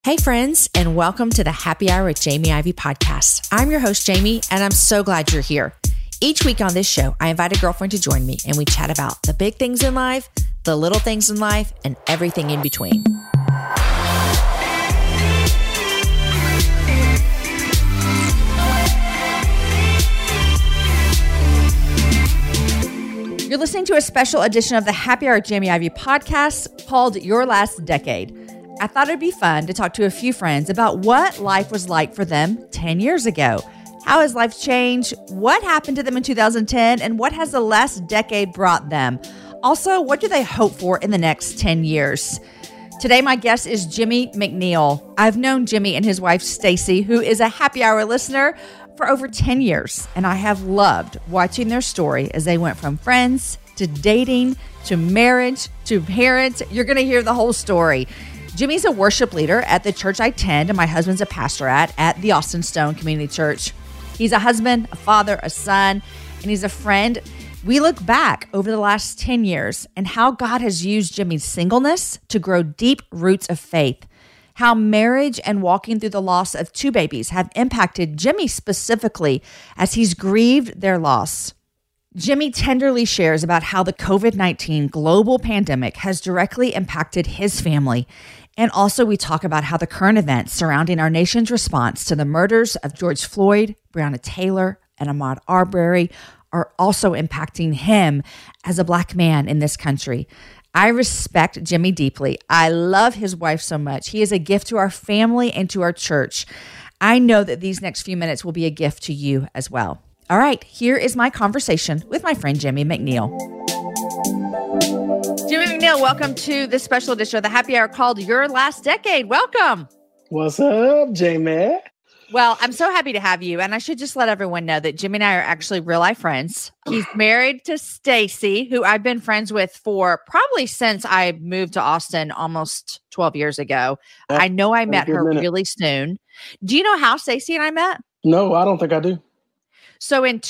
Hey friends, and welcome to the Happy Hour with Jamie Ivey podcast. I'm your host, Jamie, and I'm so glad you're here. Each week on this show, I invite a girlfriend to join me and we chat about the big things in life, the little things in life, and everything in between. You're listening to a special edition of the Happy Hour with Jamie Ivey podcast called Your Last Decade. I thought it'd be fun to talk to a few friends about what life was like for them 10 years ago. How has life changed? What happened to them in 2010? And what has the last decade brought them? Also, what do they hope for in the next 10 years? Today, my guest is Jimmy McNeil. I've known Jimmy and his wife, Stacy, who is a Happy Hour listener, for over 10 years. And I have loved watching their story as they went from friends to dating to marriage to parents. You're going to hear the whole story. Jimmy's a worship leader at the church I attend, and my husband's a pastor at the Austin Stone Community Church. He's a husband, a father, a son, and he's a friend. We look back over the last 10 years and how God has used Jimmy's singleness to grow deep roots of faith, how marriage and walking through the loss of two babies have impacted Jimmy specifically as he's grieved their loss. Jimmy tenderly shares about how the COVID-19 global pandemic has directly impacted his family. And also we talk about how the current events surrounding our nation's response to the murders of George Floyd, Breonna Taylor, and Ahmaud Arbery are also impacting him as a Black man in this country. I respect Jimmy deeply. I love his wife so much. He is a gift to our family and to our church. I know that these next few minutes will be a gift to you as well. All right, here is my conversation with my friend Jimmy McNeil. Jimmy McNeil, welcome to this special edition of the Happy Hour called Your Last Decade. Welcome. What's up, Jamie? Well, I'm so happy to have you. And I should just let everyone know that Jimmy and I are actually real life friends. He's married to Stacy, who I've been friends with for probably since I moved to Austin almost 12 years ago. I know I met her really soon. Do you know how Stacy and I met? No, I don't think I do. So in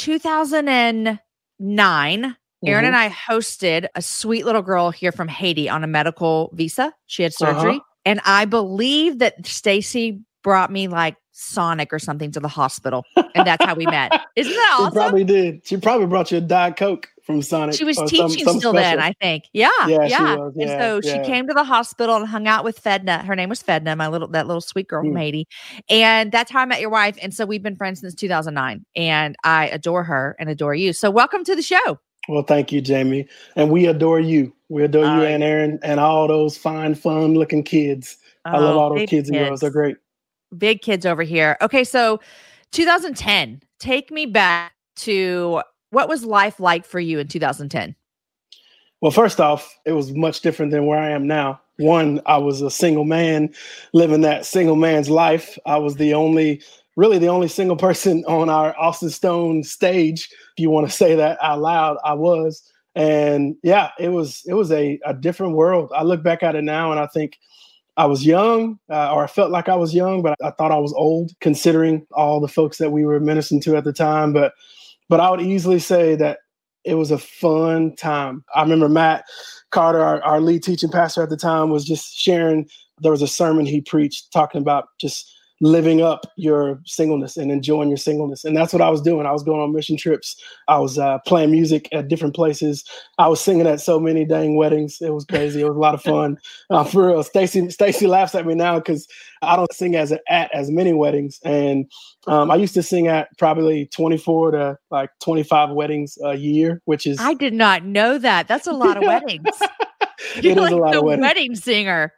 2009, Aaron and I hosted a sweet little girl here from Haiti on a medical visa. She had surgery. And I believe that Stacy brought me like Sonic or something to the hospital. And that's how we met. Isn't that awesome? She probably did. She probably brought you a Diet Coke from Sonic. She was teaching still then, I think. Yeah. She was. And so she came to the hospital and hung out with Fedna. Her name was Fedna, that little sweet girl from Haiti. And that's how I met your wife. And so we've been friends since 2009. And I adore her and adore you. So welcome to the show. Well, thank you, Jamie. And we adore you. We adore you and Aaron and all those fine, fun-looking kids. I love all those kids of yours. They're great. Big kids over here. Okay, so 2010. Take me back to what was life like for you in 2010? Well, first off, it was much different than where I am now. One, I was a single man living that single man's life. I was really the only single person on our Austin Stone stage. If you want to say that out loud, I was. And yeah, it was a different world. I look back at it now and I think I was young, or I felt like I was young, but I thought I was old considering all the folks that we were ministering to at the time. But I would easily say that it was a fun time. I remember Matt Carter, our lead teaching pastor at the time, was just sharing. There was a sermon he preached talking about just living up your singleness and enjoying your singleness. And that's what I was doing. I was going on mission trips. I was playing music at different places. I was singing at so many dang weddings. It was crazy. It was a lot of fun. For real, Stacy laughs at me now because I don't sing at as many weddings. And I used to sing at probably 24 to like 25 weddings a year, which is... I did not know that. That's a lot of weddings. You're like a lot of weddings. Wedding singer.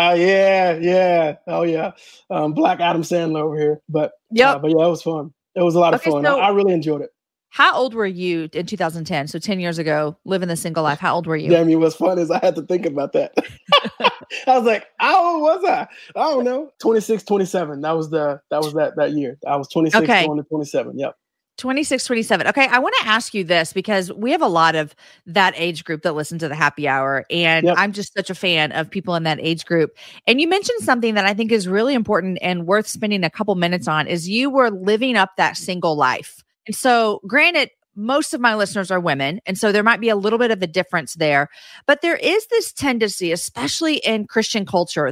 Yeah. Oh yeah. Black Adam Sandler over here. But yeah, it was fun. It was a lot of fun. So I really enjoyed it. How old were you in 2010? So 10 years ago, living the single life. How old were you? Jamie, what's fun is I had to think about that. I was like, how old was I? I don't know. 26, 27. That was that year. I was 26 going to 27. Yep. 26, 27. Okay. I want to ask you this because we have a lot of that age group that listen to the Happy Hour. And I'm just such a fan of people in that age group. And you mentioned something that I think is really important and worth spending a couple minutes on is you were living up that single life. And so granted, most of my listeners are women. And so there might be a little bit of a difference there. But there is this tendency, especially in Christian culture, that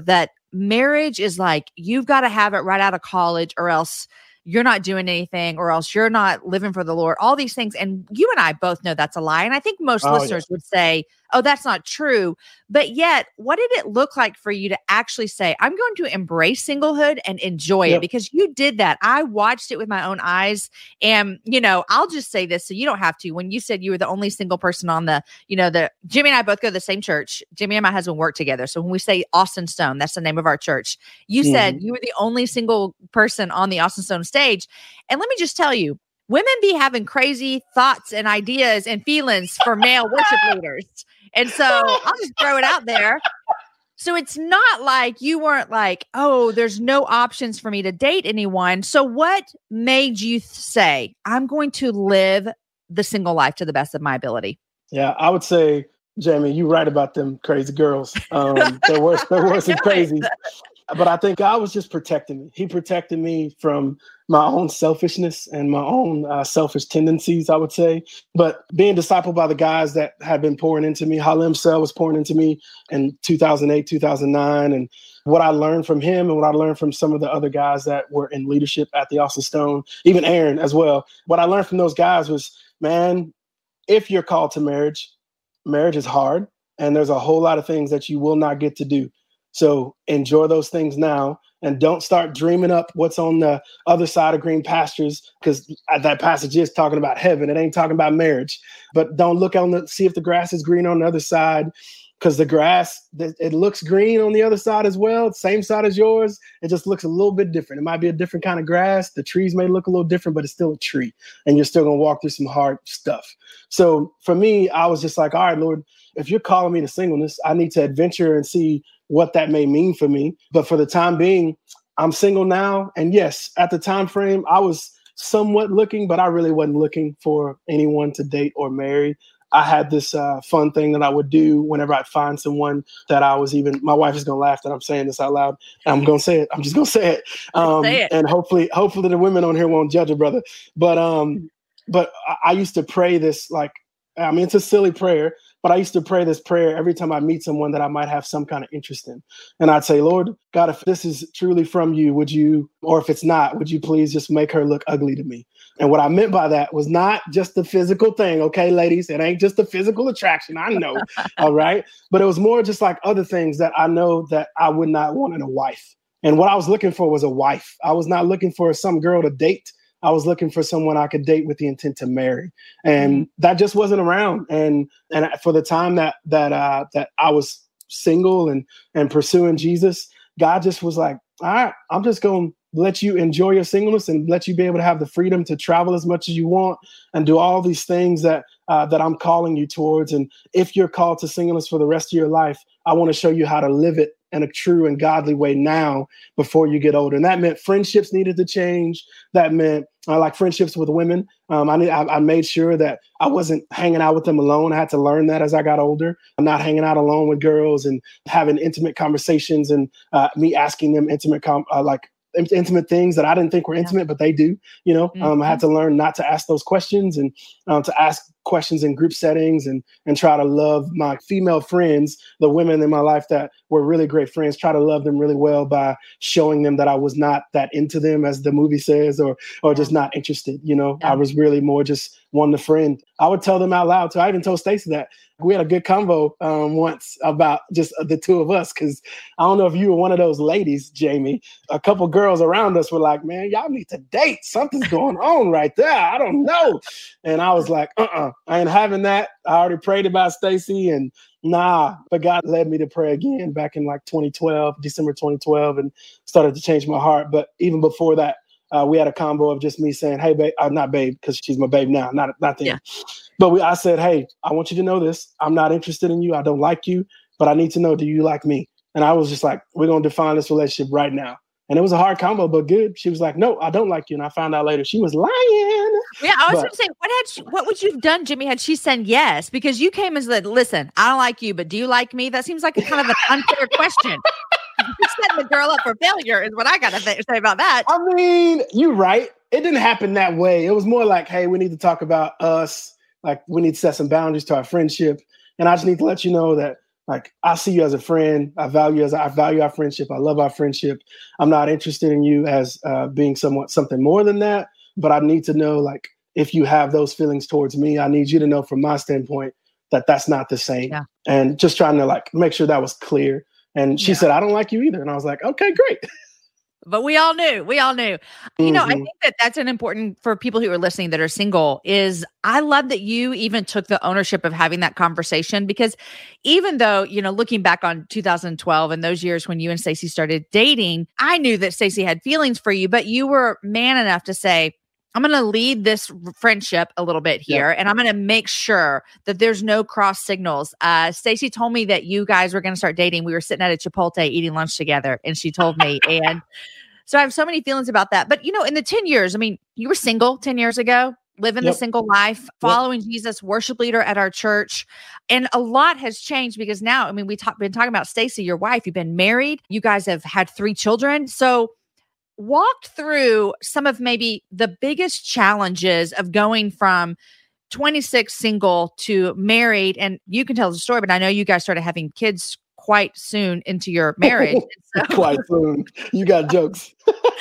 marriage is like, you've got to have it right out of college or else you're not doing anything, or else you're not living for the Lord, all these things. And you and I both know that's a lie. And I think most listeners would say, oh, that's not true. But yet, what did it look like for you to actually say, I'm going to embrace singlehood and enjoy it? Because you did that. I watched it with my own eyes. And, I'll just say this so you don't have to. When you said you were the only single person on the Jimmy and I both go to the same church. Jimmy and my husband work together. So when we say Austin Stone, that's the name of our church. You said you were the only single person on the Austin Stone stage. And let me just tell you, women be having crazy thoughts and ideas and feelings for male worship leaders. And so I'll just throw it out there. So it's not like you weren't like, oh, there's no options for me to date anyone. So what made you say, I'm going to live the single life to the best of my ability? Yeah, I would say, Jamie, you're right about them crazy girls. There were some crazy. But I think God was just protecting me. He protected me from my own selfishness and my own selfish tendencies, I would say. But being discipled by the guys that had been pouring into me, Halim Sell was pouring into me in 2008, 2009. And what I learned from him and what I learned from some of the other guys that were in leadership at the Austin Stone, even Aaron as well. What I learned from those guys was, man, if you're called to marriage, marriage is hard. And there's a whole lot of things that you will not get to do. So enjoy those things now and don't start dreaming up what's on the other side of green pastures, because that passage is talking about heaven. It ain't talking about marriage. But don't look see if the grass is green on the other side, because the grass, it looks green on the other side as well. Same side as yours. It just looks a little bit different. It might be a different kind of grass. The trees may look a little different, but it's still a tree. And you're still going to walk through some hard stuff. So for me, I was just like, all right, Lord, if you're calling me to singleness, I need to adventure and see what that may mean for me. But for the time being, I'm single now. And yes, at the time frame, I was somewhat looking, but I really wasn't looking for anyone to date or marry. I had this fun thing that I would do whenever I'd find someone that I was my wife is going to laugh that I'm saying this out loud. I'm going to say it. I'm just going to say it. Say it. And hopefully the women on here won't judge a brother. But I used to pray this, it's a silly prayer, but I used to pray this prayer every time I meet someone that I might have some kind of interest in. And I'd say, Lord God, if this is truly from you, or if it's not, would you please just make her look ugly to me? And what I meant by that was not just the physical thing. Okay, ladies, it ain't just the physical attraction. I know. All right. But it was more just like other things that I know that I would not want in a wife. And what I was looking for was a wife. I was not looking for some girl to date. I was looking for someone I could date with the intent to marry. And that just wasn't around. And for the time that I was single and pursuing Jesus, God just was like, all right, I'm just going to let you enjoy your singleness and let you be able to have the freedom to travel as much as you want and do all these things that I'm calling you towards. And if you're called to singleness for the rest of your life, I want to show you how to live it in a true and godly way now before you get older. And that meant friendships needed to change. That meant like friendships with women. I made sure that I wasn't hanging out with them alone. I had to learn that as I got older. I'm not hanging out alone with girls and having intimate conversations and me asking them intimate things that I didn't think were intimate, but they do, I had to learn not to ask those questions and to ask questions in group settings and try to love my female friends, the women in my life that were really great friends, try to love them really well by showing them that I was not that into them, as the movie says, or just not interested. I was really more just wanting a friend. I would tell them out loud too. I even told Stacey that. We had a good convo once about just the two of us, because I don't know if you were one of those ladies, Jamie. A couple girls around us were like, man, y'all need to date. Something's going on right there. I don't know. And I was like, I ain't having that. I already prayed about Stacey and nah. But God led me to pray again back in December 2012, and started to change my heart. But even before that, we had a combo of just me saying, hey, babe, not babe, because she's my babe now, not then. Yeah. But I said, hey, I want you to know this. I'm not interested in you. I don't like you, but I need to know, do you like me? And I was just like, we're going to define this relationship right now. And it was a hard combo, but good. She was like, no, I don't like you. And I found out later she was lying. Yeah, I was going to say, what would you have done, Jimmy, had she said yes? Because you came and said, listen, I don't like you, but do you like me? That seems like a kind of an unfair question. You're setting the girl up for failure is what I got to say about that. I mean, you're right. It didn't happen that way. It was more like, hey, we need to talk about us. Like, we need to set some boundaries to our friendship. And I just need to let you know that Like, I see you as a friend. I value our friendship. I love our friendship. I'm not interested in you as being something more than that. But I need to know, like, if you have those feelings towards me, I need you to know from my standpoint that that's not the same. Yeah. And just trying to like make sure that was clear. And she said, I don't like you either. And I was like, okay, great. But we all knew. You know, I think that that's an important for people who are listening that are single is I love that you even took the ownership of having that conversation, because even though, you know, looking back on 2012 and those years when you and Stacey started dating, I knew that Stacey had feelings for you, but you were man enough to say, I'm going to lead this friendship a little bit here, and I'm going to make sure that there's no cross signals. Stacey told me that you guys were going to start dating. We were sitting at a Chipotle eating lunch together, and she told me. And so I have so many feelings about that. But, you know, in the 10 years, I mean, you were single 10 years ago, living the single life, following Jesus, worship leader at our church. And a lot has changed because now, I mean, been talking about Stacey, your wife. You've been married. You guys have had 3 children. So walked through some of maybe the biggest challenges of going from 26 single to married. And you can tell the story, but I know you guys started having kids quite soon into your marriage. Quite soon. You got jokes.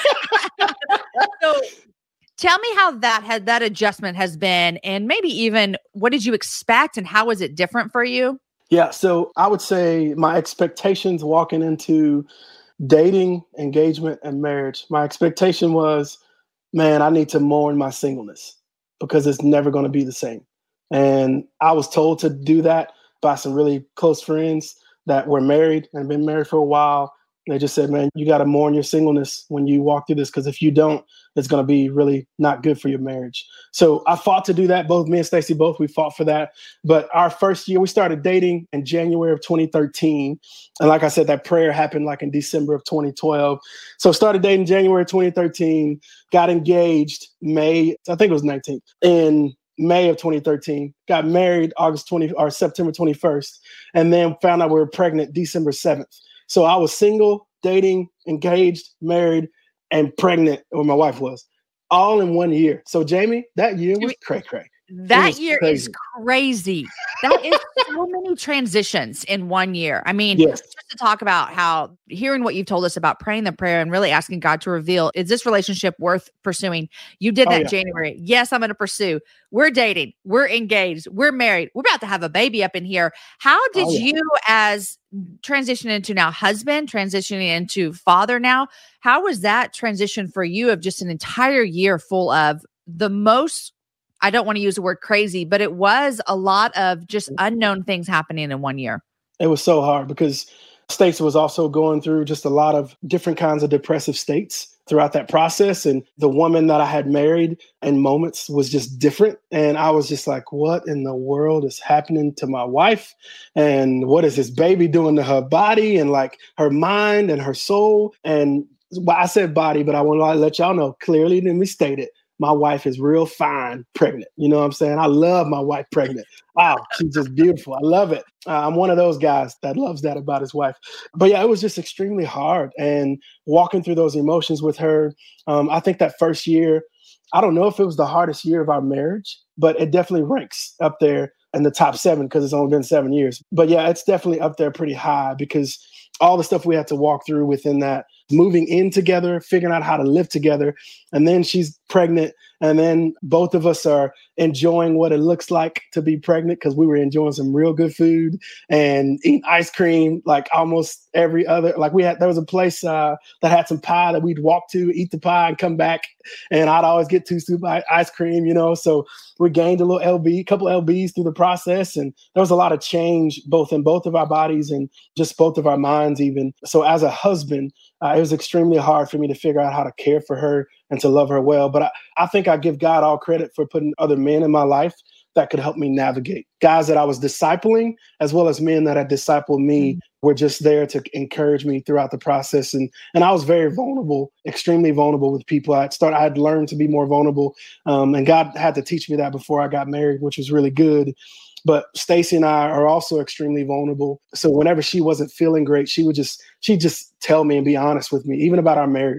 So tell me how that adjustment has been, and maybe even what did you expect and how was it different for you? Yeah. So I would say my expectations walking into dating, engagement, and marriage, my expectation was, man, I need to mourn my singleness because it's never going to be the same. And I was told to do that by some really close friends that were married and been married for a while. They just said, man, you got to mourn your singleness when you walk through this, because if you don't, it's going to be really not good for your marriage. So I fought to do that. Both me and Stacey, we fought for that. But our first year, we started dating in January of 2013. And like I said, that prayer happened like in December of 2012. So started dating January 2013, got engaged May, I think it was 19th, in May of 2013, got married September 21st, and then found out we were pregnant December 7th. So I was single, dating, engaged, married, and pregnant, or my wife was, all in 1 year. So Jamie, that year was cray-cray. That year is crazy. That is so many transitions in 1 year. I mean, just to talk about how hearing what you've told us about praying the prayer and really asking God to reveal, is this relationship worth pursuing? You did that in January. Yes, I'm going to pursue. We're dating. We're engaged. We're married. We're about to have a baby up in here. How did you, as transition into now husband, transitioning into father now, how was that transition for you of just an entire year full of the most, I don't want to use the word crazy, but it was a lot of just unknown things happening in 1 year? It was so hard because Stacey was also going through just a lot of different kinds of depressive states throughout that process. And the woman that I had married in moments was just different. And I was just like, what in the world is happening to my wife? And what is this baby doing to her body and like her mind and her soul? And I said body, but I want to let y'all know clearly, let me state it. My wife is real fine pregnant. You know what I'm saying? I love my wife pregnant. Wow, she's just beautiful. I love it. I'm one of those guys that loves that about his wife. But yeah, it was just extremely hard. And walking through those emotions with her, I think that first year, I don't know if it was the hardest year of our marriage, but it definitely ranks up there in the top 7 because it's only been 7 years. But yeah, it's definitely up there pretty high because all the stuff we had to walk through within that, moving in together, figuring out how to live together. And then she's pregnant. And then both of us are enjoying what it looks like to be pregnant because we were enjoying some real good food and eating ice cream like almost every other. Like there was a place that had some pie that we'd walk to, eat the pie and come back. And I'd always get 2 scoop ice cream, you know. So we gained a couple LBs through the process. And there was a lot of change both in both of our bodies and just both of our minds even. So as a husband, it was extremely hard for me to figure out how to care for her and to love her well. But I think I give God all credit for putting other men in my life that could help me navigate. Guys that I was discipling, as well as men that had discipled me, were just there to encourage me throughout the process. And I was very vulnerable, extremely vulnerable with people. I had learned to be more vulnerable. And God had to teach me that before I got married, which was really good. But Stacey and I are also extremely vulnerable. So whenever she wasn't feeling great, she'd just tell me and be honest with me, even about our marriage.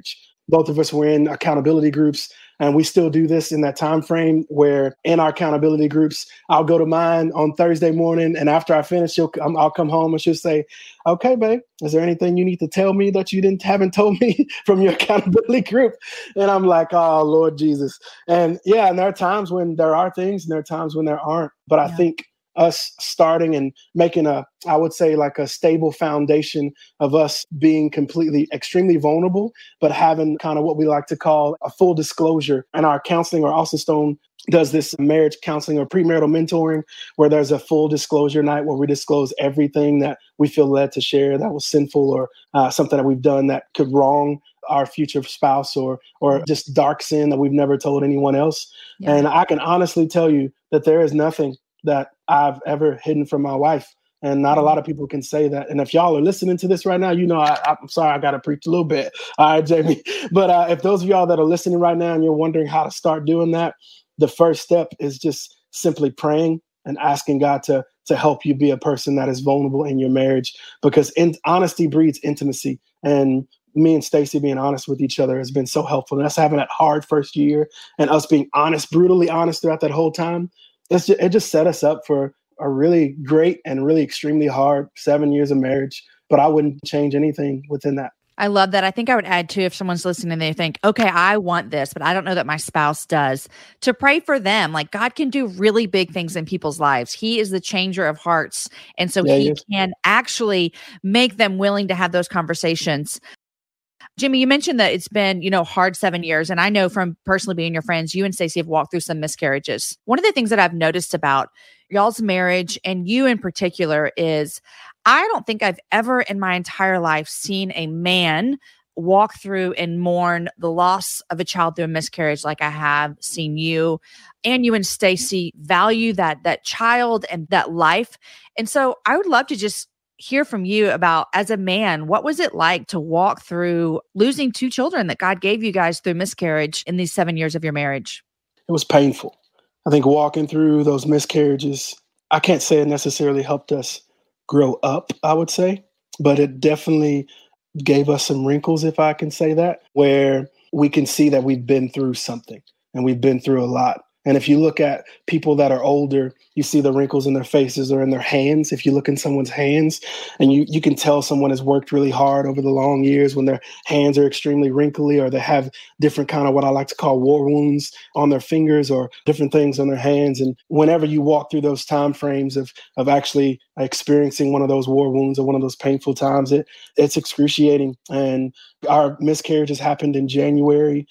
both of us were in accountability groups, and we still do this in that time frame where in our accountability groups, I'll go to mine on Thursday morning, and after I finish, I'll come home and she'll say, "Okay, babe, is there anything you need to tell me that you haven't told me from your accountability group?" And I'm like, "Oh, Lord Jesus." And yeah, and there are times when there are things, and there are times when there aren't. But I think us starting and making I would say like a stable foundation of us being extremely vulnerable, but having kind of what we like to call a full disclosure. And our counseling, or Austin Stone does this marriage counseling or premarital mentoring, where there's a full disclosure night where we disclose everything that we feel led to share that was sinful, or something that we've done that could wrong our future spouse, or just dark sin that we've never told anyone else. Yeah. And I can honestly tell you that there is nothing that I've ever hidden from my wife. And not a lot of people can say that. And if y'all are listening to this right now, I'm sorry, I got to preach a little bit. All right, Jamie. But if those of y'all that are listening right now and you're wondering how to start doing that, the first step is just simply praying and asking God to help you be a person that is vulnerable in your marriage, because honesty breeds intimacy. And me and Stacey being honest with each other has been so helpful. And us having that hard first year and us being honest, brutally honest throughout that whole time, it just set us up for a really great and really extremely hard 7 years of marriage. But I wouldn't change anything within that. I love that. I think I would add too, if someone's listening and they think, okay, I want this, but I don't know that my spouse does, to pray for them. Like, God can do really big things in people's lives. He is the changer of hearts. And so he can actually make them willing to have those conversations. Jimmy, you mentioned that it's been, hard 7 years. And I know from personally being your friends, you and Stacey have walked through some miscarriages. One of the things that I've noticed about y'all's marriage, and you in particular, is I don't think I've ever in my entire life seen a man walk through and mourn the loss of a child through a miscarriage like I have seen you and Stacey value that child and that life. And so I would love to just hear from you about, as a man, what was it like to walk through losing two children that God gave you guys through miscarriage in these 7 years of your marriage? It was painful. I think walking through those miscarriages, I can't say it necessarily helped us grow up, I would say, but it definitely gave us some wrinkles, if I can say that, where we can see that we've been through something and we've been through a lot. And if you look at people that are older, you see the wrinkles in their faces or in their hands. If you look in someone's hands, and you can tell someone has worked really hard over the long years when their hands are extremely wrinkly, or they have different kind of what I like to call war wounds on their fingers or different things on their hands. And whenever you walk through those time frames of actually experiencing one of those war wounds or one of those painful times, it's excruciating. And our miscarriages happened in January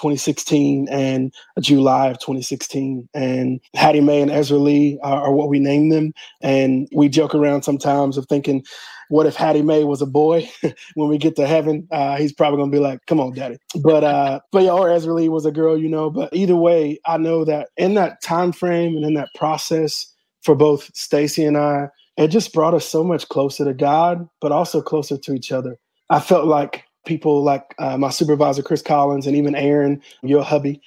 2016 and July of 2016. And Hattie Mae and Ezra Lee are what we named them. And we joke around sometimes of thinking, what if Hattie Mae was a boy? When we get to heaven, he's probably going to be like, "Come on, daddy." But yeah, or Ezra Lee was a girl, But either way, I know that in that time frame and in that process for both Stacey and I, it just brought us so much closer to God, but also closer to each other. I felt like people like my supervisor, Chris Collins, and even Aaron, your hubby,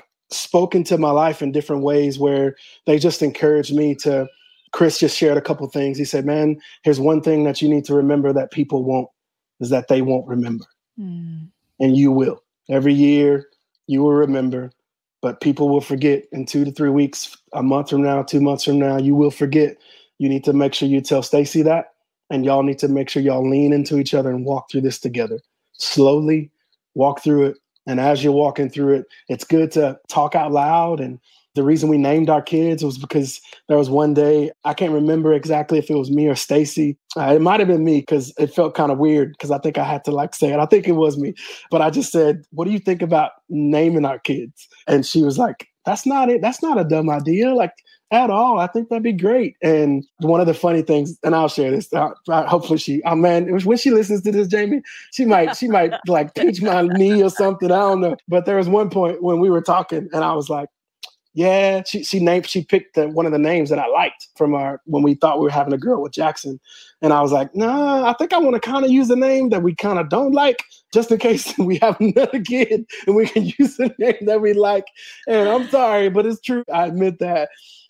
spoke into my life in different ways where they just encouraged me to. Chris just shared a couple of things. He said, "Man, here's one thing that you need to remember that people won't, is that they won't remember. And you will. Every year you will remember, but people will forget in 2 to 3 weeks, a month from now, 2 months from now, you will forget. You need to make sure you tell Stacey that, and y'all need to make sure y'all lean into each other and walk through this together. Slowly walk through it. And as you're walking through it, it's good to talk out loud." And the reason we named our kids was because there was one day, I can't remember exactly if it was me or Stacey. It might have been me, because it felt kind of weird, because I think I had to say it. I think it was me. But I just said, "What do you think about naming our kids?" And she was like, "That's not it. That's not a dumb idea. At all. I think that'd be great." And one of the funny things, and I'll share this, hopefully when she listens to this, Jamie, she might pinch my knee or something. I don't know. But there was one point when we were talking and I was like, yeah, she picked one of the names that I liked from when we thought we were having a girl with Jackson. And I was like, "No, I think I want to kind of use a name that we kind of don't like, just in case we have another kid and we can use a name that we like." And I'm sorry, but it's true. I admit that.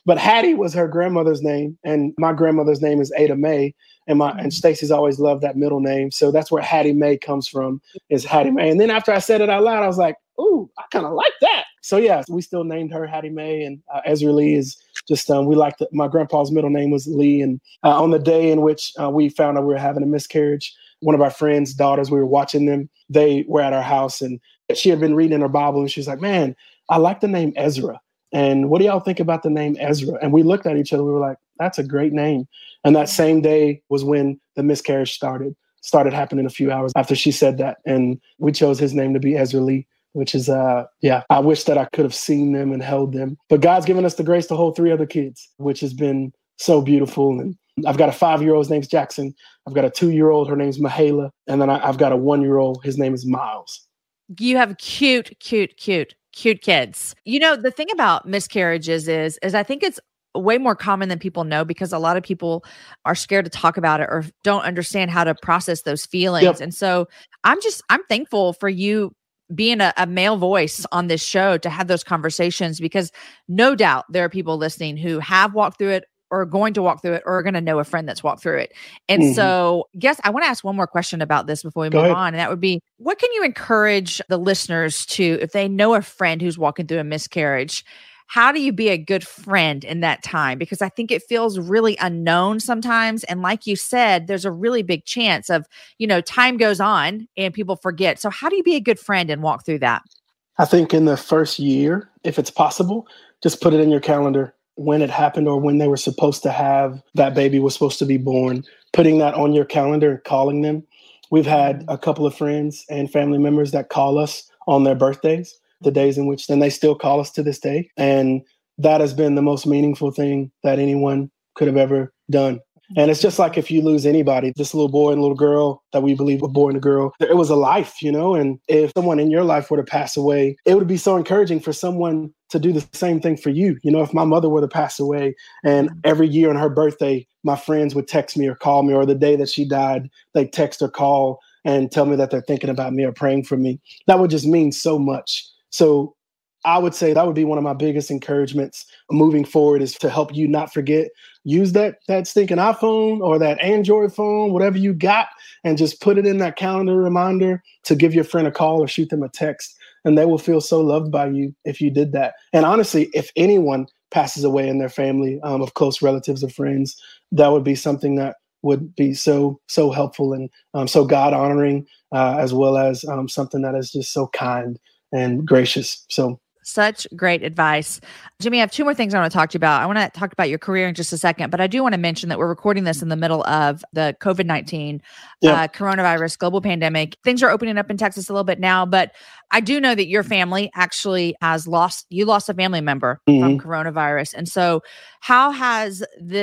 But Hattie was her grandmother's name, and my grandmother's name is Ada Mae, and Stacy's always loved that middle name, so that's where Hattie Mae comes from, is Hattie Mae. And then after I said it out loud, I was like, ooh, I kind of like that. So yeah, we still named her Hattie Mae, and Ezra Lee is just we liked my grandpa's middle name was Lee, and on the day in which we found out we were having a miscarriage, one of our friends' daughters, we were watching them. They were at our house, and she had been reading her Bible, and she was like, "Man, I like the name Ezra. And what do y'all think about the name Ezra?" And we looked at each other. We were like, "That's a great name." And that same day was when the miscarriage started happening a few hours after she said that, and we chose his name to be Ezra Lee. Which is, I wish that I could have seen them and held them. But God's given us the grace to hold 3 other kids, which has been so beautiful. And I've got a 5-year-old, his name's Jackson. I've got a 2-year-old, her name's Mahala. And then I've got a 1-year-old, his name is Miles. You have cute kids. You know, the thing about miscarriages is I think it's way more common than people know, because a lot of people are scared to talk about it or don't understand how to process those feelings. Yep. And so I'm thankful for you being a male voice on this show to have those conversations, because no doubt there are people listening who have walked through it or are going to walk through it or are going to know a friend that's walked through it. And so I want to ask one more question about this before we move on. And that would be, what can you encourage the listeners to, if they know a friend who's walking through a miscarriage, how do you be a good friend in that time? Because I think it feels really unknown sometimes. And like you said, there's a really big chance of, time goes on and people forget. So how do you be a good friend and walk through that? I think in the first year, if it's possible, just put it in your calendar when it happened or when they were supposed to have that baby was supposed to be born, putting that on your calendar and calling them. We've had a couple of friends and family members that call us on their birthdays, the days in which then they still call us to this day. And that has been the most meaningful thing that anyone could have ever done. And it's just like if you lose anybody, this little boy and little girl that we believe a boy and a girl, it was a life, and if someone in your life were to pass away, it would be so encouraging for someone to do the same thing for you. If my mother were to pass away and every year on her birthday, my friends would text me or call me, or the day that she died, they text or call and tell me that they're thinking about me or praying for me. That would just mean so much. So I would say that would be one of my biggest encouragements moving forward, is to help you not forget. Use that stinking iPhone or that Android phone, whatever you got, and just put it in that calendar reminder to give your friend a call or shoot them a text. And they will feel so loved by you if you did that. And honestly, if anyone passes away in their family of close relatives or friends, that would be something that would be so helpful and so God honoring, as well as something that is just so kind and gracious. So such great advice. Jimmy, I have 2 more things I want to talk to you about. I want to talk about your career in just a second, but I do want to mention that we're recording this in the middle of the COVID-19 coronavirus global pandemic. Things are opening up in Texas a little bit now, but I do know that your family actually lost a family member from coronavirus. And so how have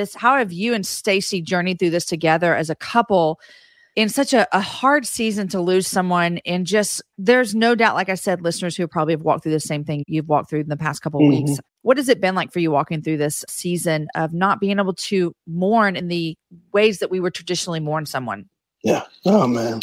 you and Stacy journeyed through this together as a couple in such a hard season to lose someone? And just, there's no doubt, like I said, listeners who probably have walked through the same thing you've walked through in the past couple of weeks. What has it been like for you walking through this season of not being able to mourn in the ways that we would traditionally mourn someone? Yeah. Oh, man,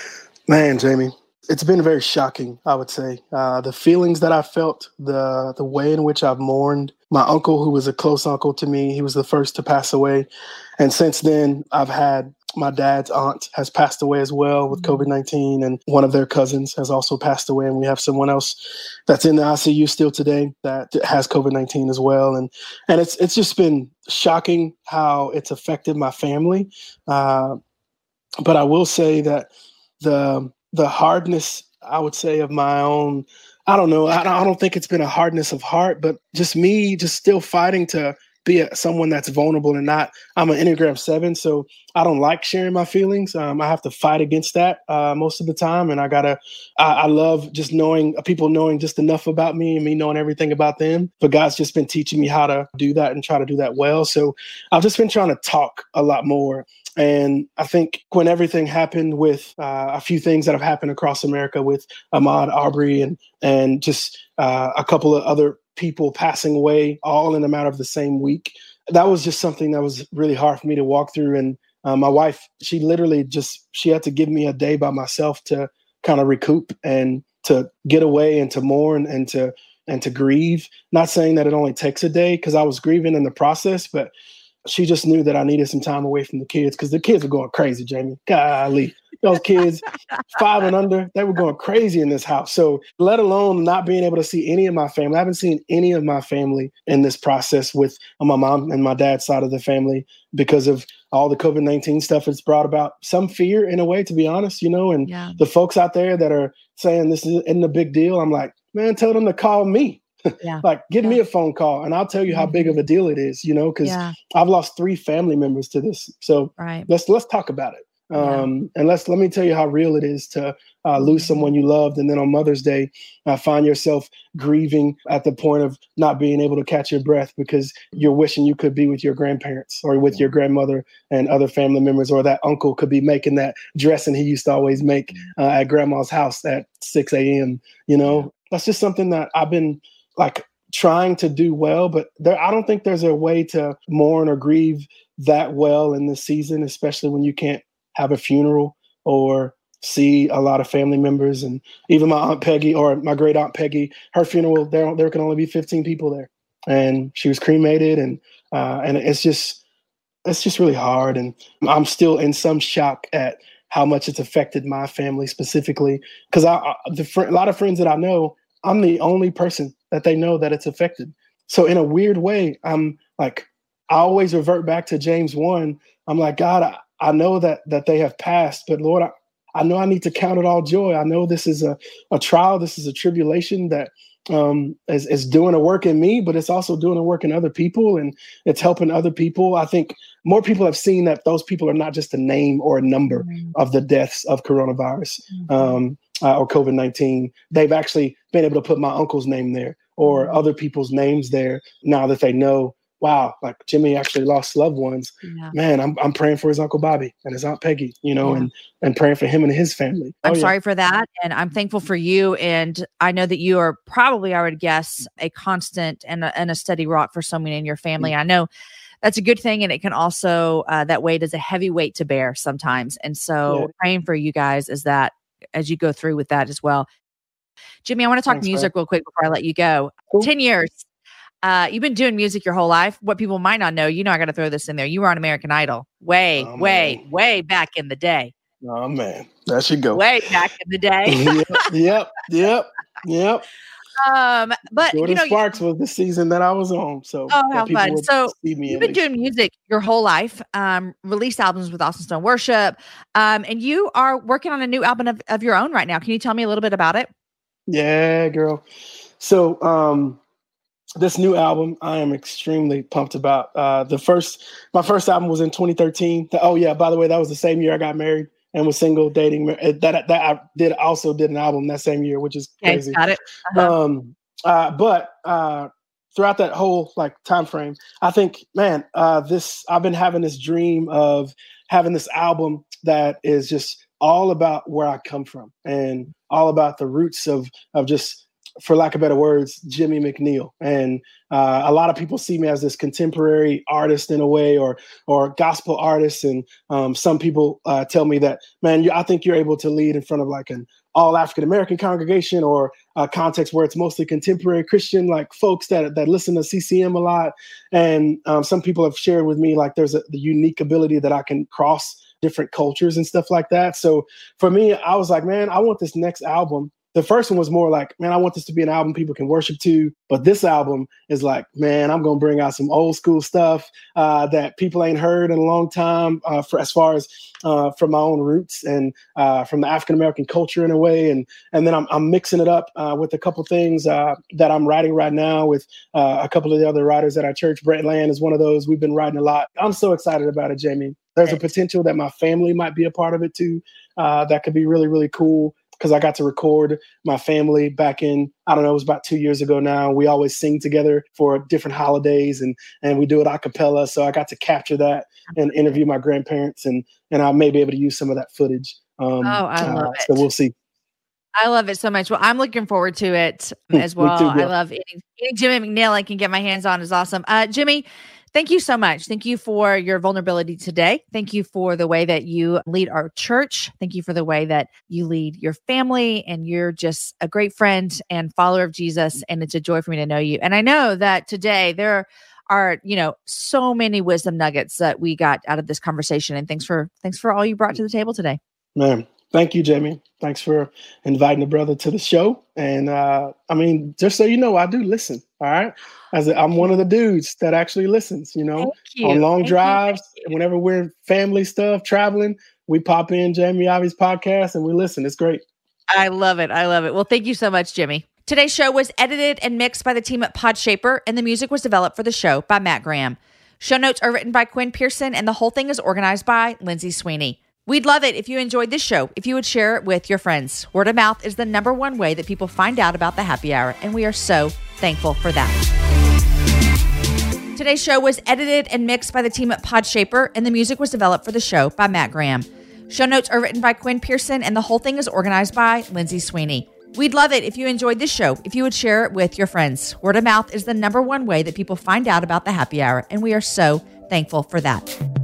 Jamie, it's been very shocking, I would say. The feelings that I felt, the way in which I've mourned. My uncle, who was a close uncle to me, he was the first to pass away. And since then, I've had my dad's aunt has passed away as well with COVID-19, and one of their cousins has also passed away. And we have someone else that's in the ICU still today that has COVID-19 as well. And it's just been shocking how it's affected my family. But I will say that the hardness, I would say, of my own, I don't know. I don't think it's been a hardness of heart, but just me just still fighting to be someone that's vulnerable and not. I'm an Enneagram 7, so I don't like sharing my feelings. I have to fight against that most of the time, and I love just knowing people knowing just enough about me and me knowing everything about them. But God's just been teaching me how to do that and try to do that well. So I've just been trying to talk a lot more. And I think when everything happened with a few things that have happened across America with Ahmaud Arbery and just a couple of other people passing away all in a matter of the same week, that was just something that was really hard for me to walk through. And my wife, she literally she had to give me a day by myself to kind of recoup and to get away and to mourn and and to grieve. Not saying that it only takes a day, because I was grieving in the process, but she just knew that I needed some time away from the kids, because the kids were going crazy, Jamie. Golly. Those kids 5 and under, they were going crazy in this house. So let alone not being able to see any of my family. I haven't seen any of my family in this process with my mom and my dad's side of the family because of all the COVID-19 stuff. It's brought about some fear in a way, to be honest, and the folks out there that are saying this isn't a big deal. I'm like, man, tell them to call me. Like, give me a phone call and I'll tell you how big of a deal it is, because I've lost 3 family members to this. So let's talk about it. And let me tell you how real it is to lose someone you loved. And then on Mother's Day, find yourself grieving at the point of not being able to catch your breath because you're wishing you could be with your grandparents or with your grandmother and other family members, or that uncle could be making that dressing he used to always make at grandma's house at 6 a.m. That's just something that I've been like trying to do well, but I don't think there's a way to mourn or grieve that well in this season, especially when you can't have a funeral or see a lot of family members. And even my Aunt Peggy, or my great Aunt Peggy, her funeral, there can only be 15 people there, and she was cremated, and it's just really hard. And I'm still in some shock at how much it's affected my family specifically, because a lot of friends that I know, I'm the only person that they know that it's affected. So in a weird way, I'm like, I always revert back to James 1. I'm like, God, I know that they have passed, but Lord, I know I need to count it all joy. I know this is a trial. This is a tribulation that is doing a work in me, but it's also doing a work in other people, and it's helping other people. I think more people have seen that those people are not just a name or a number of the deaths of coronavirus or COVID-19. They've actually been able to put my uncle's name there or other people's names there now that they know, wow, like Jimmy actually lost loved ones. Man, I'm praying for his Uncle Bobby and his Aunt Peggy, and praying for him and his family. I'm sorry for that. And I'm thankful for you. And I know that you are probably, I would guess, a constant and a steady rock for someone in your family. I know that's a good thing. And it can also, that weight is a heavy weight to bear sometimes. And so praying for you guys is that as you go through with that as well. Jimmy, I want to talk music real quick before I let you go. Cool. 10 years. You've been doing music your whole life. What people might not know, I got to throw this in there. You were on American Idol way back in the day. Oh man, there she go. Way back in the day. Yep. But Jordan Sparks was the season that I was on. So how fun! So you've been doing music your whole life. Released albums with Austin Stone Worship, and you are working on a new album of your own right now. Can you tell me a little bit about it? Yeah, girl. So this new album, I am extremely pumped about. My first album was in 2013. Oh yeah, by the way, that was the same year I got married and was single, dating. That I did an album that same year, which is crazy. Got it. But throughout that whole time frame, I think, man, I've been having this dream of having this album that is just all about where I come from and all about the roots of just, for lack of better words, Jimmy McNeil. And a lot of people see me as this contemporary artist in a way, or gospel artist. And some people tell me that, man, I think you're able to lead in front of an all African-American congregation, or a context where it's mostly contemporary Christian, like folks that listen to CCM a lot. And some people have shared with me, there's the unique ability that I can cross different cultures and stuff like that. So for me, I was like, man, I want this next album. The first one was more like, man, I want this to be an album people can worship to. But this album is like, man, I'm going to bring out some old school stuff that people ain't heard in a long time, as far as from my own roots and from the African-American culture in a way. And then I'm mixing it up with a couple things that I'm writing right now with a couple of the other writers at our church. Brett Land is one of those. We've been writing a lot. I'm so excited about it, Jamie. There's a potential that my family might be a part of it too. That could be really, really cool. Because I got to record my family back in, I don't know, it was about 2 years ago now. We always sing together for different holidays and we do it a cappella. So I got to capture that and interview my grandparents, and I may be able to use some of that footage. I love it. So we'll see. I love it so much. Well, I'm looking forward to it as well. I love eating Jimmy McNeil I can get my hands on is awesome. Jimmy, Thank you so much. Thank you for your vulnerability today. Thank you for the way that you lead our church. Thank you for the way that you lead your family. And you're just a great friend and follower of Jesus. And it's a joy for me to know you. And I know that today there are, so many wisdom nuggets that we got out of this conversation. And thanks for all you brought to the table today. Man, thank you, Jamie. Thanks for inviting the brother to the show. And just so you know, I do listen. All right. I'm one of the dudes that actually listens, on long drives. Whenever we're family stuff, traveling, we pop in Jamie Ivey's podcast and we listen. It's great. I love it. Well, thank you so much, Jimmy. Today's show was edited and mixed by the team at Podshaper, and the music was developed for the show by Matt Graham. Show notes are written by Quinn Pearson, and the whole thing is organized by Lindsay Sweeney. We'd love it if you enjoyed this show, if you would share it with your friends. Word of mouth is the number one way that people find out about the happy hour, and we are so thankful for that. Today's show was edited and mixed by the team at Podshaper, and the music was developed for the show by Matt Graham. Show notes are written by Quinn Pearson, and the whole thing is organized by Lindsay Sweeney. We'd love it if you enjoyed this show, if you would share it with your friends. Word of mouth is the number one way that people find out about the happy hour, and we are so thankful for that.